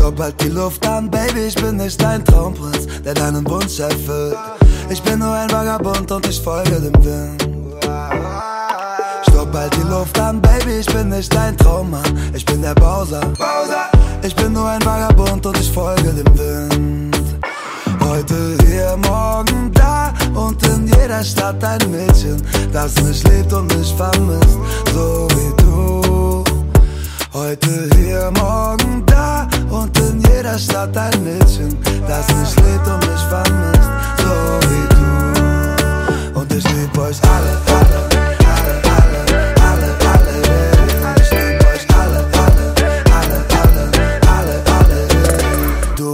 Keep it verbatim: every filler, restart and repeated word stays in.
Stopp, halt die Luft an, Baby, ich bin nicht dein Traumprinz, der deinen Wunsch erfüllt. Ich bin nur ein Vagabund und ich folge dem Wind. Stopp, halt die Luft an, Baby, ich bin nicht dein Traummann, ich bin der Bowser. Ich bin nur ein Vagabund und ich folge dem Wind. Heute hier, morgen da und in jeder Stadt ein Mädchen, das mich liebt und mich vermisst, so wie du. Heute hier, morgen da und in jeder Stadt ein Mädchen, das mich liebt und mich vermisst, so